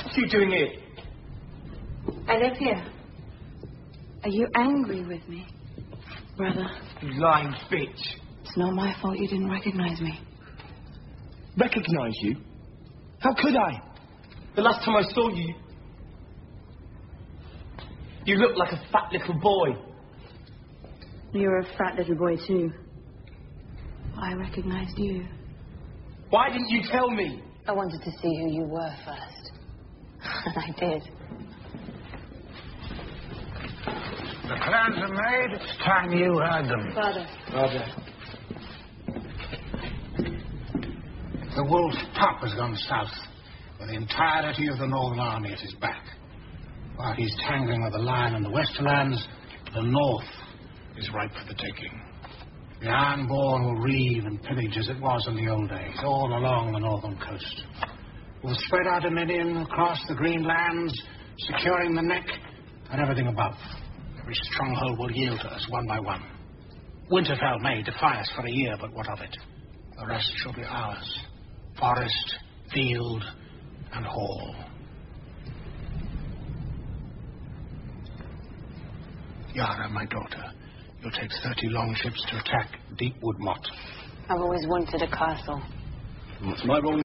What are you doing here? I live here. Are you angry with me, brother? You lying bitch. It's not my fault you didn't recognize me. Recognize you? How could I? The last time I saw you, you looked like a fat little boy. You're a fat little boy, too. I recognized you. Why didn't you tell me? I wanted to see who you were first. And I did. The plans are made. It's time you heard them. Father. Father. The wolf pup has gone south, with the entirety of the Northern Army at his back. While he's tangling with the lion in the Westerlands, the North is ripe for the taking. The Ironborn will reave and pillage as it was in the old days, all along the northern coast. We'll spread our dominion across the green lands, securing the neck and everything above. Every stronghold will yield to us one by one. Winterfell may defy us for a year, but what of it? The rest shall be ours. Forest, field, and hall. Yara, my daughter, you'll take 30 longships to attack Deepwood Motte. I've always wanted a castle. What's my role?